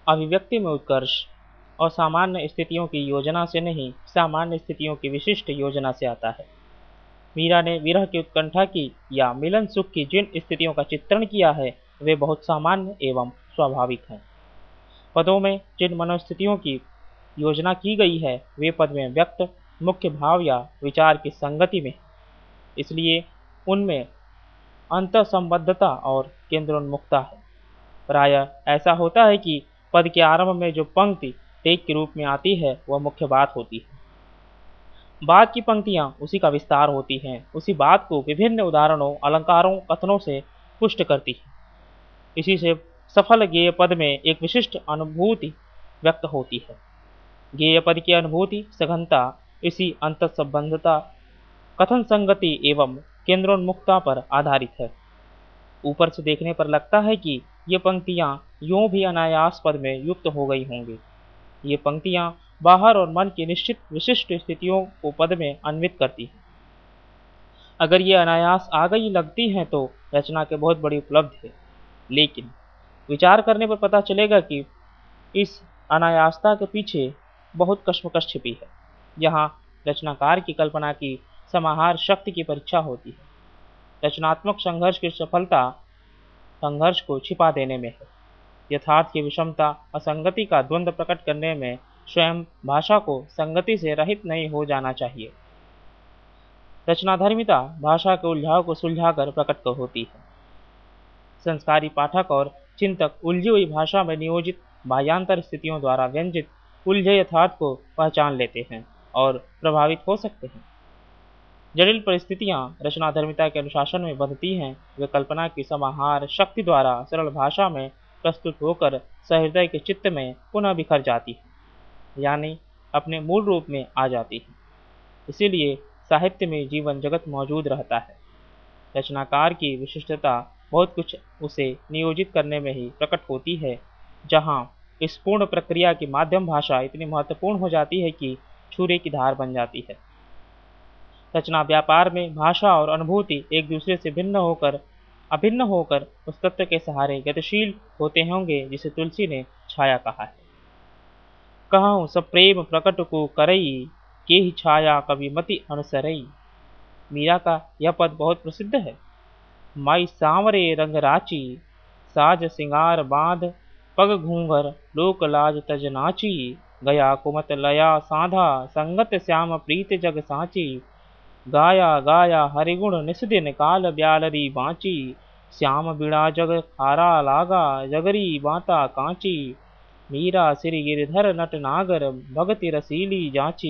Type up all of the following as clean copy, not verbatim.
अभिव्यक्ति में उत्कर्ष और सामान्य स्थितियों की योजना से नहीं, सामान्य स्थितियों की विशिष्ट योजना से आता है। मीरा ने विरह की उत्कंठा की या मिलन सुख की जिन स्थितियों का चित्रण किया है वे बहुत सामान्य एवं स्वाभाविक हैं। पदों में जिन मनोस्थितियों की योजना की गई है वे पद में व्यक्त मुख्य भाव या विचार की संगति में, इसलिए उनमें अंतःसंबद्धता और केंद्रोन्मुखता है। प्रायः ऐसा होता है कि पद के आरंभ में जो पंक्ति टेक के रूप में आती है वह मुख्य बात होती है। बाद की पंक्तियां उसी का विस्तार होती हैं, उसी बात को विभिन्न उदाहरणों, अलंकारों, कथनों से पुष्ट करती हैं। इसी से सफल गेय पद में एक विशिष्ट अनुभूति व्यक्त होती है। गेय पद की अनुभूति सघनता इसी अंतःसंबंधता, कथन संगति एवं केंद्रोन्मुखता पर आधारित है। ऊपर से देखने पर लगता है कि ये पंक्तियां यूं भी अनायास पद में युक्त हो गई होंगी। ये पंक्तियां बाहर और मन की निश्चित विशिष्ट स्थितियों को पद में अन्वित करती हैं। अगर ये अनायास आ गई लगती हैं तो रचना के बहुत बड़ी उपलब्धि है, लेकिन विचार करने पर पता चलेगा कि इस अनायासता के पीछे बहुत कश्मकश छिपी है। यहाँ रचनाकार की कल्पना की समाहार शक्ति की परीक्षा होती है। रचनात्मक संघर्ष की सफलता संघर्ष को छिपा देने में है। यथार्थ की विषमता, असंगति का द्वंद्व प्रकट करने में स्वयं भाषा को संगति से रहित नहीं हो जाना चाहिए। रचनाधर्मिता भाषा के उलझाव को सुलझाकर प्रकट होती है। संस्कारी पाठक और चिंतक उलझी हुई भाषा में नियोजित बाह्यांतर स्थितियों द्वारा व्यंजित उलझे यथार्थ को पहचान लेते हैं और प्रभावित हो सकते हैं। जटिल परिस्थितियां रचनाधर्मिता के अनुशासन में बंधती हैं, वे कल्पना की समाहार शक्ति द्वारा सरल भाषा में प्रस्तुत होकर सहृदय के चित्त में पुनः बिखर जाती है, यानी अपने मूल रूप में आ जाती है। इसीलिए साहित्य में जीवन जगत मौजूद रहता है। रचनाकार की विशिष्टता बहुत कुछ उसे नियोजित करने में ही प्रकट होती है, जहाँ इस पूर्ण प्रक्रिया की माध्यम भाषा इतनी महत्वपूर्ण हो जाती है कि छुरे की धार बन जाती है। रचना व्यापार में भाषा और अनुभूति एक दूसरे से अभिन्न होकर उस तत्व के सहारे गतिशील होते होंगे जिसे तुलसी ने छाया कहा है। कहूँ सब प्रेम प्रकट को करई, के ही छाया कवि मति अनुसरई। मीरा का यह पद बहुत प्रसिद्ध है। माई सांवरे रंग राची, साज सिंगार बांध पग घूंघर लोक लाज तज नाची। गया कुमत लया साधा संगत श्याम प्रीत जग साची। गाया गाया हरिगुण निस्दिन काल ब्यालरी बाँची। श्याम बिड़ा जग खारा लागा जगरी बाता कांची। मीरा सिर गिरधर नट नागर भगति रसीली जाची।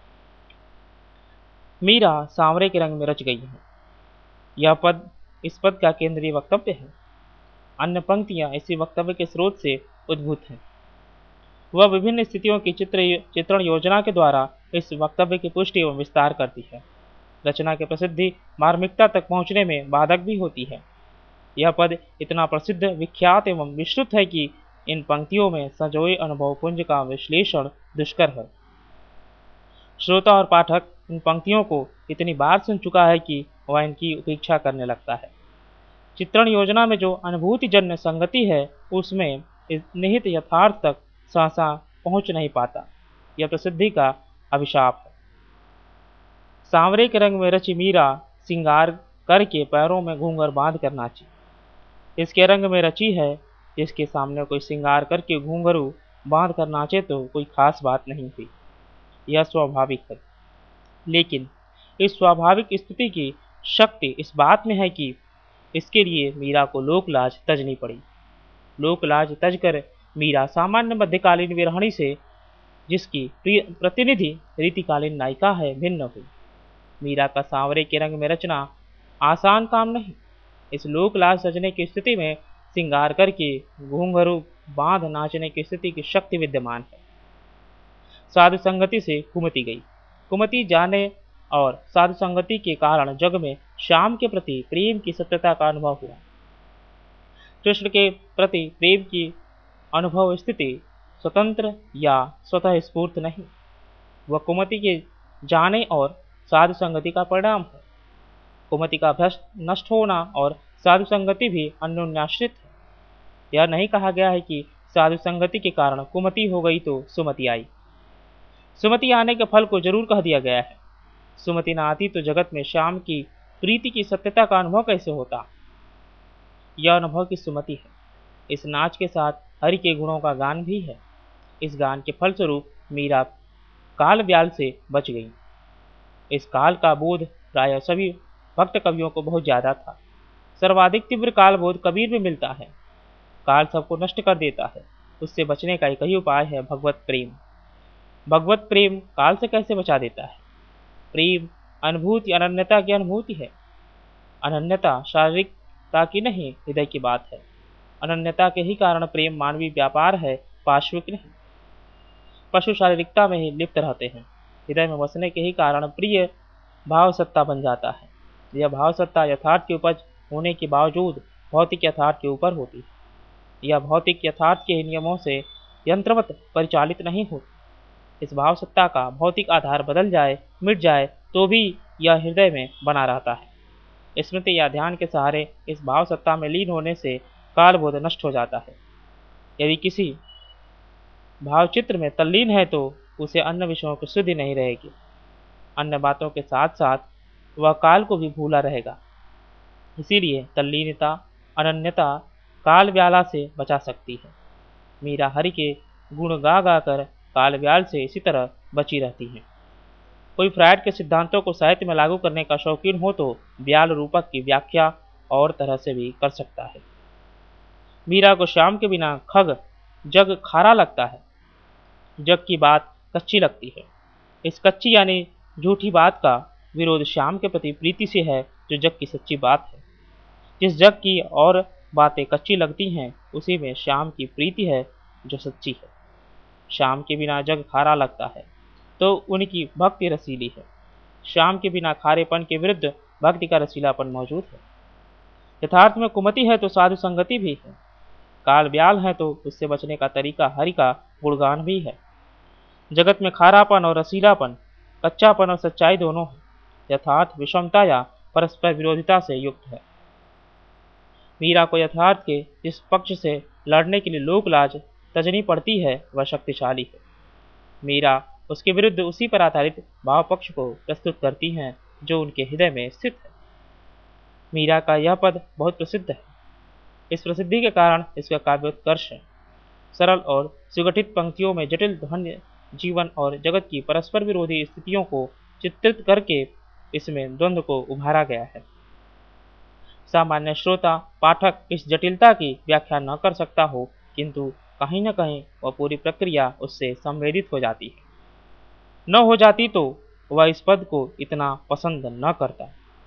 मीरा सांवरे के रंग में रच गई है। यह पद इस पद का केंद्रीय वक्तव्य है। अन्य पंक्तियां इसी वक्तव्य के स्रोत से उद्भूत हैं। वह विभिन्न स्थितियों की चित्रण योजना के द्वारा इस वक्तव्य की पुष्टि एवं विस्तार करती है। रचना की प्रसिद्धि मार्मिकता तक पहुंचने में बाधक भी होती है। यह पद इतना प्रसिद्ध, विख्यात एवं विस्तृत है कि इन पंक्तियों में संजोए अनुभव पुंज का विश्लेषण दुष्कर है। श्रोता और पाठक इन पंक्तियों को इतनी बार सुन चुका है कि वह इनकी उपेक्षा करने लगता है। चित्रण योजना में जो अनुभूतिजन्य संगति है उसमें निहित यथार्थ तक सहसा पहुंच नहीं पाता। यह प्रसिद्धि का अभिशाप है। सांवरे के रंग में रची मीरा सिंगार करके पैरों में घूंघर बांध कर नाची। इसके रंग में रची है, इसके सामने कोई सिंगार करके घूंघरू बांध कर नाचे तो कोई खास बात नहीं हुई। यह स्वाभाविक है, लेकिन इस स्वाभाविक स्थिति की शक्ति इस बात में है कि इसके लिए मीरा को लोकलाज तजनी पड़ी। लोकलाज तजकर मीरा सामान्य मध्यकालीन विरहणी से, जिसकी प्रतिनिधि रीतिकालीन नायिका है, भिन्न हुई। मीरा का सांवरे के रंग में रचना आसान काम नहीं। इस लोकलाज सजने की स्थिति में सिंगार करके घूंघरू बांध नाचने की स्थिति की शक्ति विद्यमान है। साधु संगति से कुमति गई। कुमति जाने और साधु संगति के कारण जग में श्याम के प्रति प्रेम की सत्यता का अनुभव हुआ। कृष्ण के प्रति प्रेम की अनुभव स्थिति स्वतंत्र या स्वतः स्फूर्त नहीं, वह कुमति के जाने और साधु संगति का परिणाम है। कुमति का भ्रष्ट नष्ट होना और साधु संगति भी अन्योन्याश्रित है। यह नहीं कहा गया है कि साधु संगति के कारण कुमति हो गई तो सुमति आई। सुमति आने के फल को जरूर कह दिया गया है। सुमति न आती तो जगत में श्याम की प्रीति की सत्यता का अनुभव कैसे होता। यह अनुभव की सुमति है। इस नाच के साथ हरि के गुणों का गान भी है। इस गान के फलस्वरूप मीरा काल व्याल से बच गई। इस काल का बोध प्राय सभी भक्त कवियों को बहुत ज्यादा था। सर्वाधिक तीव्र काल बोध कबीर में मिलता है। काल सबको नष्ट कर देता है। उससे बचने का एक ही उपाय है भगवत प्रेम। भगवत प्रेम काल से कैसे बचा देता है। प्रेम अनुभूति अनन्यता की अनुभूति है। अनन्यता शारीरिकता की नहीं, हृदय की बात है। अनन्यता के ही कारण प्रेम मानवीय व्यापार है, पार्श्विक नहीं। पशु शारीरिकता में ही लिप्त रहते हैं। हृदय में बसने के ही कारण प्रिय भाव सत्ता बन जाता है। यह भाव सत्ता यथार्थ की उपज होने के बावजूद भौतिक यथार्थ के ऊपर होती है। यह भौतिक यथार्थ के नियमों से यंत्रवत परिचालित नहीं होती। इस भाव सत्ता का भौतिक आधार बदल जाए, मिट जाए, तो भी यह हृदय में बना रहता है। स्मृति या ध्यान के सहारे इस भाव सत्ता में लीन होने से कालबोध नष्ट हो जाता है। यदि किसी भावचित्र में तल्लीन है तो उसे अन्य विषयों की शुद्धि नहीं रहेगी। अन्य बातों के साथ साथ वह काल को भी भूला रहेगा। इसीलिए तल्लीनता अनन्यता काल व्याला से बचा सकती है। मीरा हरि के गुण गा गा कर काल व्याल से इसी तरह बची रहती हैं। कोई फ्रायड के सिद्धांतों को साहित्य में लागू करने का शौकीन हो तो व्याल रूपक की व्याख्या और तरह से भी कर सकता है। मीरा को श्याम के बिना खग जग खारा लगता है। जग की बात कच्ची लगती है। इस कच्ची यानी झूठी बात का विरोध श्याम के प्रति प्रीति से है, जो जग की सच्ची बात है। जिस जग की और बातें कच्ची लगती हैं, उसी में श्याम की प्रीति है, जो सच्ची है। श्याम के बिना जग खारा लगता है तो उनकी भक्ति रसीली है। श्याम के बिना खारेपन के विरुद्ध भक्ति का रसीलापन मौजूद है। यथार्थ में कुमति है तो साधु संगति भी है। काल व्याल है तो उससे बचने का तरीका हरि का गुणगान भी है। जगत में खारापन और रसीलापन, कच्चापन और सच्चाई दोनों है। यथार्थ विषमता या परस्पर विरोधिता से युक्त है। मीरा को यथार्थ के जिस पक्ष से लड़ने के लिए लोक लाज तजनी पड़ती है, वह शक्तिशाली है। मीरा उसके विरुद्ध उसी पर आधारित भाव पक्ष को प्रस्तुत करती हैं जो उनके हृदय में स्थित है। मीरा का यह पद बहुत प्रसिद्ध है। इस प्रसिद्धि के कारण इसका काव्योत्कर्ष है। सरल और सुगठित पंक्तियों में जटिल ध्वन्य जीवन और जगत की परस्पर विरोधी स्थितियों को चित्रित करके इसमें द्वंद्व को उभारा गया है। सामान्य श्रोता पाठक इस जटिलता की व्याख्या न कर सकता हो, किंतु कहीं न कहीं वह पूरी प्रक्रिया उससे संवेदित हो जाती है। न हो जाती तो वह इस पद को इतना पसंद न करता।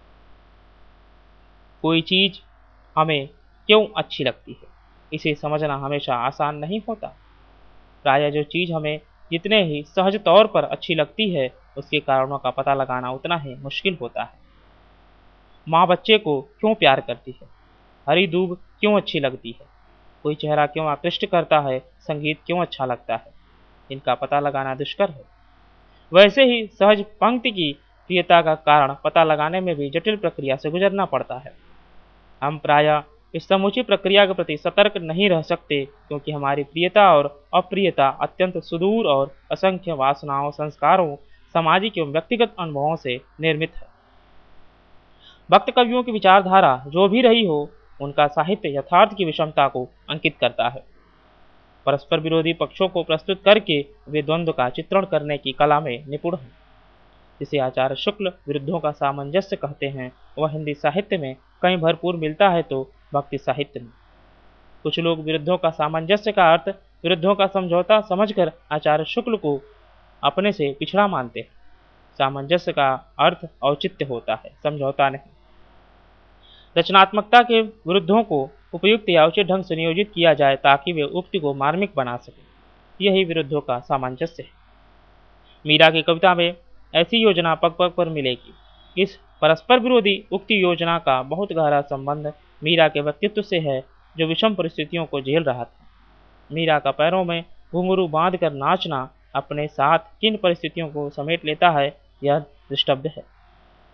कोई चीज हमें क्यों अच्छी लगती है, इसे समझना हमेशा आसान नहीं होता। प्रायः जो चीज हमें जितने ही सहज तौर पर अच्छी लगती है, उसके कारणों का पता लगाना उतना ही मुश्किल होता है। माँ बच्चे को क्यों प्यार करती है, हरी दूब क्यों अच्छी लगती है, कोई चेहरा क्यों आकृष्ट करता है, संगीत क्यों अच्छा लगता है, इनका पता लगाना दुष्कर है। वैसे ही सहज पंक्ति की प्रियता का कारण पता लगाने में भी जटिल प्रक्रिया से गुजरना पड़ता है। हम प्रायः इस समूची प्रक्रिया के प्रति सतर्क नहीं रह सकते, क्योंकि हमारी प्रियता और अप्रियता अत्यंत सुदूर और असंख्य वासनाओं, संस्कारों, सामाजिक एवं व्यक्तिगत अनुभवों से निर्मित है। भक्त कवियों की विचारधारा जो भी रही हो, उनका साहित्य यथार्थ की विषमता को अंकित करता है। परस्पर विरोधी पक्षों को प्रस्तुत करके वे द्वंद्व का चित्रण करने की कला में निपुण हैं। जिसे आचार्य शुक्ल विरुद्धों का सामंजस्य कहते हैं, वह हिंदी साहित्य में कहीं भरपूर मिलता है तो भक्ति साहित्य में। कुछ लोग विरुद्धों का सामंजस्य का अर्थ विरुद्धों का समझौता समझकर आचार्य शुक्ल को अपने से पिछड़ा मानते हैं। सामंजस्य का अर्थ औचित्य होता है, समझौता नहीं। रचनात्मकता के विरुद्धों को उपयुक्त या उचित ढंग से नियोजित किया जाए ताकि वे उक्ति को मार्मिक बना सके। यही विरुद्धों का सामंजस्य है। मीरा की कविता में ऐसी योजना पग पग पर मिलेगी। इस परस्पर विरोधी उक्ति योजना का बहुत गहरा संबंध मीरा के व्यक्तित्व से है, जो विषम परिस्थितियों को झेल रहा था। मीरा का पैरों में घुंघरू बांध कर नाचना अपने साथ किन परिस्थितियों को समेट लेता है, यह दृष्टव्य है।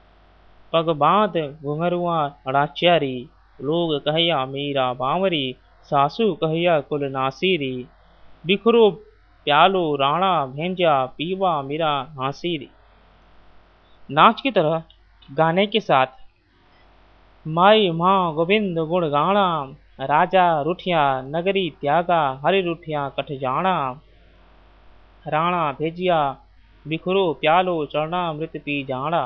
पग बांध घुंघरुआ नाच्यारी, लोग कहया मीरा बांवरी, सासू कहिया कुल नासीरी, बिखरो प्यालो राणा भेंजा पीवा मेरा हासीरी। नाच की तरह गाने के साथ माई माँ गोविंद गुण गाना, राजा रुठिया नगरी त्यागा हरि रुठिया कठ जाना, राणा भेजिया बिखरो प्यालो चढ़ना मृत पी जाना।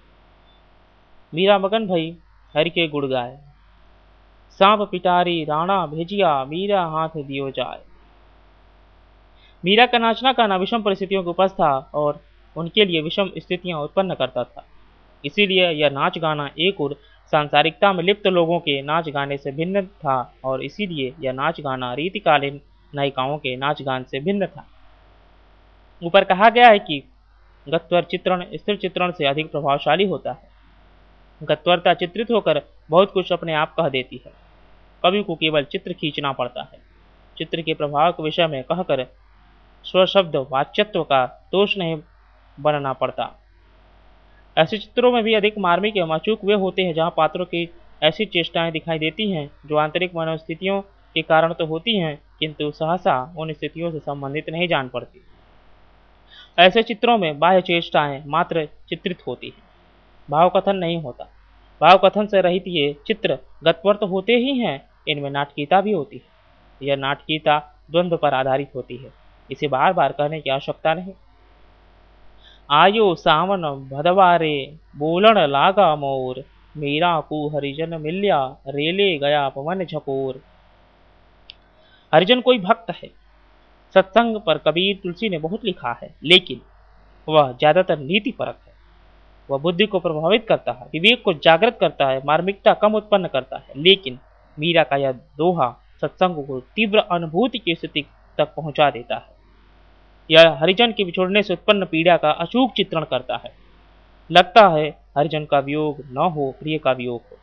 मीरा मगन भई हरि के गुड़ गाए, सांप पिटारी राणा भेजिया मीरा हाथ दियो जाए। मीरा का नाचना गाना विषम परिस्थितियों के उपज था और उनके लिए विषम स्थितियां उत्पन्न करता था। इसीलिए यह नाच गाना एक और सांसारिकता में लिप्त लोगों के नाच गाने से भिन्न था और इसीलिए यह नाच गाना रीतिकालीन नायिकाओं के नाच गान से भिन्न था। ऊपर कहा गया है कि गत्वर चित्रण स्थिर चित्रण से अधिक प्रभावशाली होता है। गत्वरता चित्रित होकर बहुत कुछ अपने आप कह देती है। कवि को केवल चित्र खींचना पड़ता है। चित्र के प्रभाव के विषय में कहकर स्वशब्द वाच्यत्व का दोष नहीं बनना पड़ता। ऐसे चित्रों में भी अधिक मार्मिक एवं अचूक वे होते हैं जहाँ पात्रों की ऐसी चेष्टाएं दिखाई देती हैं जो आंतरिक मनोस्थितियों के कारण तो होती हैं किंतु सहसा उन स्थितियों से संबंधित नहीं जान पड़ती। ऐसे चित्रों में बाह्य चेष्टाएं मात्र चित्रित होती हैं, भाव कथन नहीं होता। भाव कथन से रहित ये चित्र गत्वर तो होते ही हैं, इनमें नाटकीयता भी होती है। यह नाटकीयता द्वंद्व पर आधारित होती है, इसे बार बार कहने की आवश्यकता नहीं। आयो सावन भदवारे बोलन लागा मोर, मीरा को हरिजन मिल्या रेले गया पवन झकोर। हरिजन कोई भक्त है। सत्संग पर कबीर तुलसी ने बहुत लिखा है, लेकिन वह ज्यादातर नीति परक है। वह बुद्धि को प्रभावित करता है, विवेक को जागृत करता है, मार्मिकता कम उत्पन्न करता है। लेकिन मीरा का यह दोहा सत्संग को तीव्र अनुभूति की स्थिति तक पहुंचा देता है। यह हरिजन के बिछोड़ने से उत्पन्न पीड़ा का अचूक चित्रण करता है। लगता है हरिजन का वियोग न हो, प्रिय का वियोग हो।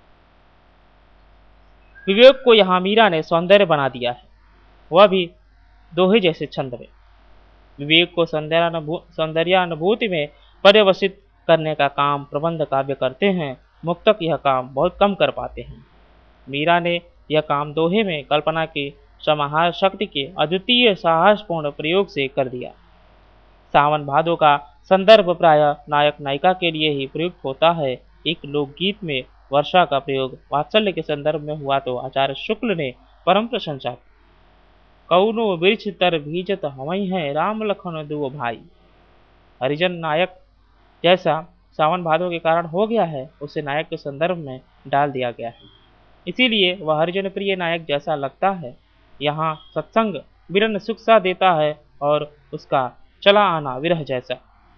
विवेक को यहाँ मीरा ने सौंदर्य बना दिया है, वह भी दोहे जैसे छंद में। विवेक को सौंदर्यानुभूति में पर्यवसित करने का काम प्रबंध काव्य करते हैं, मुक्तक यह काम बहुत कम कर पाते हैं। मीरा ने यह काम दोहे में कल्पना की समाहार शक्ति के अद्वितीय साहसपूर्ण प्रयोग से कर दिया। सावन भादो का संदर्भ प्राय नायक नायिका के लिए ही प्रयुक्त होता है। एक लोकगीत में वर्षा का प्रयोग वात्सल्य के संदर्भ में हुआ तो आचार्य शुक्ल ने परम प्रशंसा की। कौनो वृक्ष तर भीजत हवई है, राम लखन दुओ भाई। हरिजन नायक जैसा सावन भादो के कारण हो गया है, उसे नायक के संदर्भ में डाल दिया गया है, इसीलिए वह हरिजन प्रिय नायक जैसा लगता है। यहाँ सत्संग विरन सुख सा देता है और उसका चला आना विरह जैसा।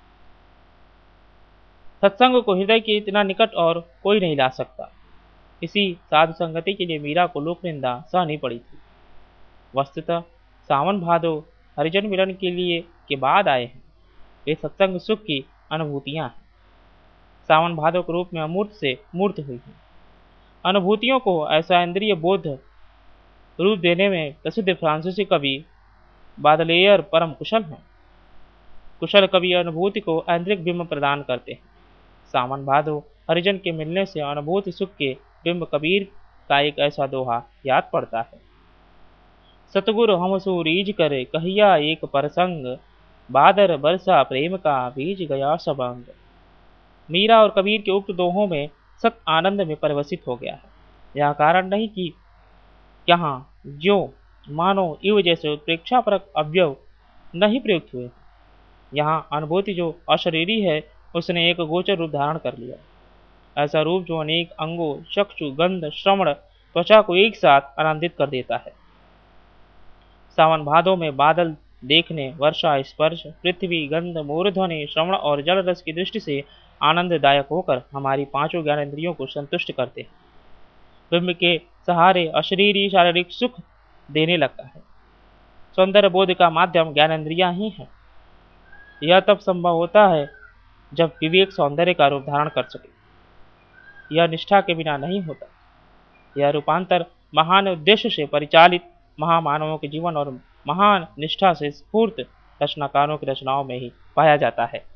सत्संग को हृदय के इतना निकट और कोई नहीं ला सकता। इसी साधु संगति के लिए मीरा को लोक निंदा सहनी पड़ी थी। वस्तुतः सावन भादो हरिजन मिलन के लिए के बाद आए हैं। वे सत्संग सुख की अनुभूतियां हैं। सावन भादो के रूप में अमूर्त से मूर्त हुई हैं। अनुभूतियों को ऐसा इंद्रिय बोध रूप देने में प्रसिद्ध फ्रांसीसी कवि बादलेयर परम कुशल हैं। कुशल कवि अनुभूति को ऐन्द्रिक बिंब प्रदान करते हैं। सावन भादो हरिजन के मिलने से अनुभूति सुख के बिंब कबीर का एक ऐसा दोहा याद पड़ता है। सतगुरु हमसु रीझ करे कहिया एक परसंग, बादर बरसा प्रेम का बीज गया सबंग। मीरा और कबीर के उक्त दोहों में सत आनंद में परिवसित हो गया है। यह कारण नहीं कि यहाँ ज्यो मानो इव जैसे उत्प्रेक्षापरक अवयव नहीं प्रयुक्त हुए। यहाँ अनुभूति जो अशरीरी है उसने एक गोचर रूप धारण कर लिया, ऐसा रूप जो अनेक अंगों चक्षु गंध श्रवण त्वचा को एक साथ आनंदित कर देता है। सावन भादों में बादल देखने, वर्षा स्पर्श, पृथ्वी गंध मूर्धनि श्रवण और जल रस की दृष्टि से आनंददायक होकर हमारी पांचों ज्ञानेंद्रियों को संतुष्ट करते हैं। बिंब के सहारे अशरीरी शारीरिक सुख देने लगता है। सौंदर्य बोध का माध्यम ज्ञानेंद्रियां ही है। यह तब संभव होता है जब विवेक सौंदर्य का रूप धारण कर सके। यह निष्ठा के बिना नहीं होता। यह रूपांतर महान उद्देश्य से परिचालित महामानवों के जीवन और महान निष्ठा से स्फूर्त रचनाकारों की रचनाओं में ही पाया जाता है।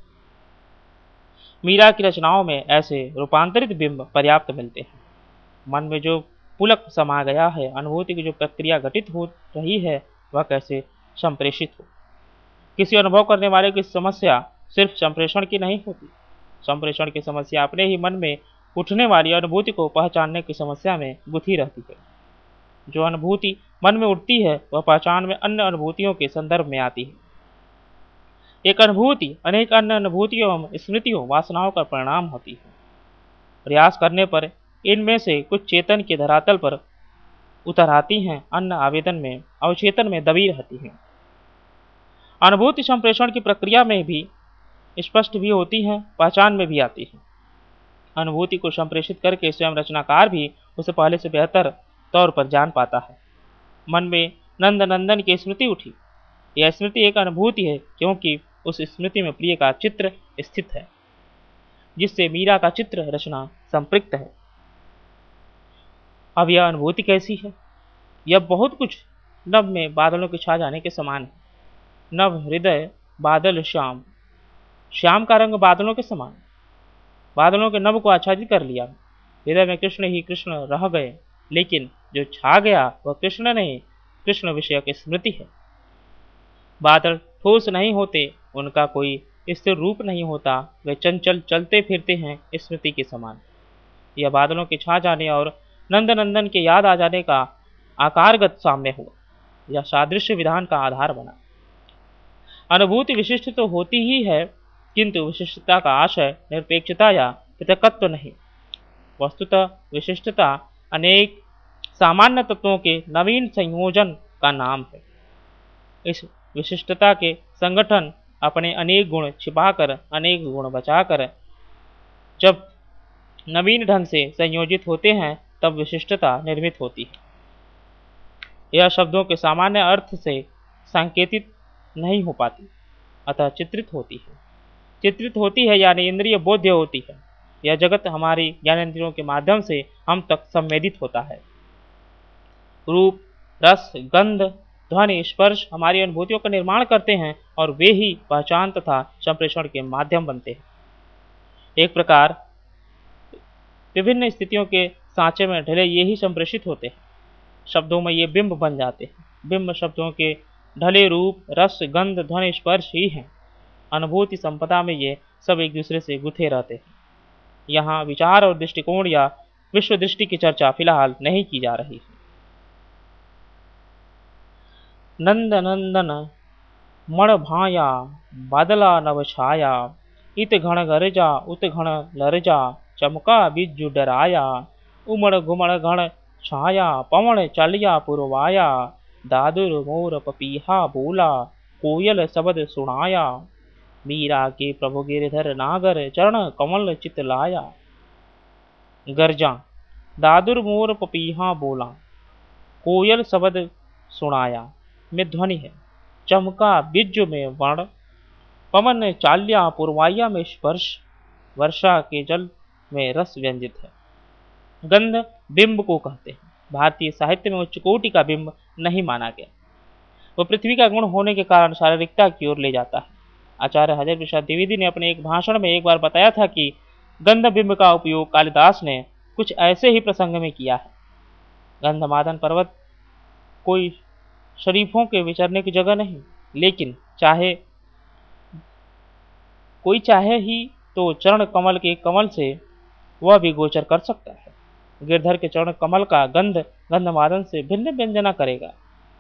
मीरा की रचनाओं में ऐसे रूपांतरित बिंब पर्याप्त मिलते हैं। मन में जो पुलक समा गया है। अनुभूति की जो प्रक्रिया घटित हो रही है वह कैसे संप्रेषित हो। किसी अनुभव करने वाले की समस्या सिर्फ संप्रेषण की नहीं होती। संप्रेषण की समस्या अपने ही मन में उठने वाली अनुभूति को पहचानने की समस्या में गुथी रहती है। जो अनुभूति मन में उठती है वह पहचान में अन्य अनुभूतियों के संदर्भ में आती है। एक अनुभूति अनेक अन्य अनुभूतियों एवं स्मृतियों वासनाओं का परिणाम होती है। प्रयास करने पर इनमें से कुछ चेतन के धरातल पर उतर आती हैं, अन्य आवेदन में अवचेतन में दबी रहती हैं। अनुभूति संप्रेषण की प्रक्रिया में भी स्पष्ट भी होती हैं, पहचान में भी आती है। अनुभूति को संप्रेषित करके स्वयं रचनाकार भी उसे पहले से बेहतर तौर पर जान पाता है। मन में नंद नंदन की स्मृति उठी। यह स्मृति एक अनुभूति है क्योंकि उस स्मृति में प्रिय का चित्र स्थित है, जिससे मीरा का चित्र रचना संपृक्त है। अब यह अनुभूति कैसी है? यह बहुत कुछ नभ में बादलों के छा जाने के समान है। नभ हृदय बादल श्याम, श्याम का रंग बादलों के समान। बादलों के नभ को आच्छादित कर लिया। हृदय में कृष्ण ही कृष्ण रह गए, लेकिन जो छा गया वह कृष्ण नहीं, कृष्ण विषय की स्मृति है। बादल ठोस नहीं होते, उनका कोई स्थिर रूप नहीं होता, वे चंचल चलते फिरते हैं स्मृति के समान। यह बादलों के छा जाने और नंद नंदन के याद आ जाने का आकारगत साम्य हुआ। यह सादृश्य विधान का आधार बना। अनुभूति विशिष्ट तो होती ही है, किंतु विशिष्टता का आशय निरपेक्षता या पृथकत्व नहीं। वस्तुतः विशिष्टता अनेक सामान्य तत्वों के नवीन संयोजन का नाम है। इस विशिष्टता के संगठन अपने अनेक गुण छिपाकर, अनेक गुण बचाकर जब नवीन ढंग से संयोजित होते हैं तब विशिष्टता निर्मित होती है। यह शब्दों के सामान्य अर्थ से सांकेतिक नहीं हो पाती, अतः चित्रित होती है। चित्रित होती है यानी इंद्रिय बोध्य होती है। यह जगत हमारी ज्ञानेंद्रियों के माध्यम से हम तक संवेदित होता है। रूप, रस, गंध, ध्वनि, स्पर्श हमारी अनुभूतियों का निर्माण करते हैं और वे ही पहचान तथा संप्रेषण के माध्यम बनते हैं। एक प्रकार विभिन्न स्थितियों के सांचे में ढले ये ही संप्रेषित होते हैं। शब्दों में ये बिंब बन जाते हैं। बिंब शब्दों के ढले रूप, रस, गंध, ध्वनि, स्पर्श ही हैं। अनुभूति संपदा में ये सब एक दूसरे से गुथे रहते हैं। यहाँ विचार और दृष्टिकोण या विश्व दृष्टि की चर्चा फिलहाल नहीं की जा रही है। नंद नंदन मण भाया बादला नव छाया, इत घण गरजा उत घण लरजा, चमका बिज्जू डराया, उमड़ घुमड़ घण छाया, पवन चलिया पुरवाया, दादुर मोर पपीहा बोला, कोयल शब्द सुनाया, मीरा के प्रभु गिरधर नागर चरण कमल चित लाया। गर्जा, दादुर मोर पपीहा बोला, कोयल शब्द सुनाया में ध्वनि है। चमका बिज्जु में वर्ण, पवन चाल्या पुरवाया में स्पर्श, वर्षा के जल में रस व्यंजित है। गंध बिंब को कहते हैं। भारतीय साहित्य में उच्च कोटि का बिंब नहीं माना गया। वह पृथ्वी का गुण होने के कारण शारीरिकता की ओर ले जाता है। आचार्य हजर प्रसाद द्विवेदी ने अपने एक भाषण में एक बार बताया था कि गंध बिंब का उपयोग कालिदास ने कुछ ऐसे ही प्रसंग में किया है। गंधमादन पर्वत कोई शरीफों के विचरने की जगह नहीं, लेकिन कोई चाहे ही तो चरण कमल के कमल से वह भी गोचर कर सकता है। गिरधर के चरण कमल का गंध गंधमादन से भिन्न व्यंजना करेगा।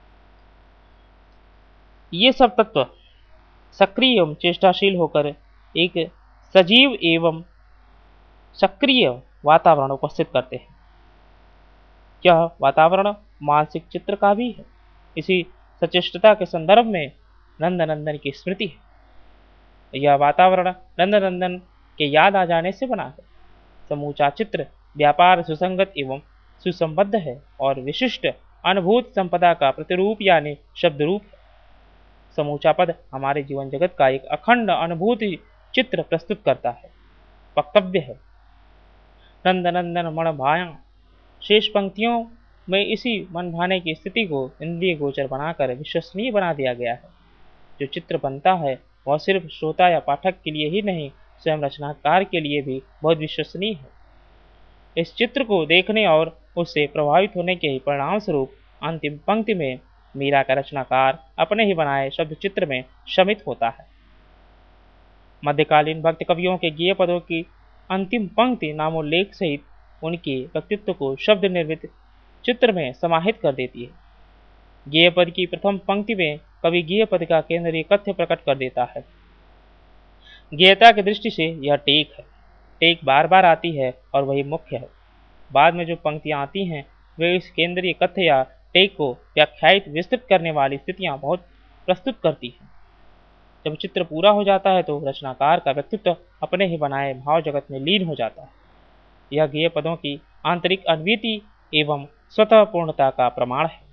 ये सब तत्व सक्रिय एवं चेष्टाशील होकर एक सजीव एवं सक्रिय वातावरण उपस्थित करते हैं। यह वातावरण मानसिक चित्र का भी है। इसी सचेष्टता के संदर्भ में नंद नंदन की स्मृति है। यह वातावरण नंद नंदन के याद आ जाने से बना है। समूचा चित्र व्यापार सुसंगत एवं सुसंबद्ध है और विशिष्ट अनुभूत संपदा का प्रतिरूप यानी शब्द रूप है। समूचा पद हमारे जीवन जगत का एक अखंड अनुभूति चित्र प्रस्तुत करता है, वक्तव्य है। नंद नंदन मन भाया, शेष पंक्तियों में इसी मन भाने की स्थिति को इंद्रिय गोचर बनाकर विश्वसनीय बना दिया गया है। जो चित्र बनता है वह सिर्फ श्रोता या पाठक के लिए ही नहीं, स्वयं रचनाकार के लिए भी बहुत विश्वसनीय है। इस चित्र को देखने और उससे प्रभावित होने के ही परिणाम स्वरूप अंतिम पंक्ति में मीरा का रचनाकार अपने ही बनाए शब्द चित्र में शमित होता है। मध्यकालीन भक्त कवियों के गेय पदों की अंतिम पंक्ति नामोल्लेख सहित उनके व्यक्तित्व को शब्द निर्मित चित्र में समाहित कर देती है। गेय पद की प्रथम पंक्ति में कवि गेय पद का केंद्रीय कथ्य प्रकट कर देता है। गेयता की दृष्टि से यह टेक है। टेक बार बार आती है और वही मुख्य है। बाद में जो पंक्तियां आती हैं वे इस केंद्रीय कथ्य या टेक को व्याख्यायित विस्तृत करने वाली स्थितियां बहुत प्रस्तुत करती हैं। जब चित्र पूरा हो जाता है तो रचनाकार का व्यक्तित्व अपने ही बनाए भाव जगत में लीन हो जाता है। यह गेय पदों की आंतरिक अद्वितीय एवं स्वतः पूर्णता का प्रमाण है।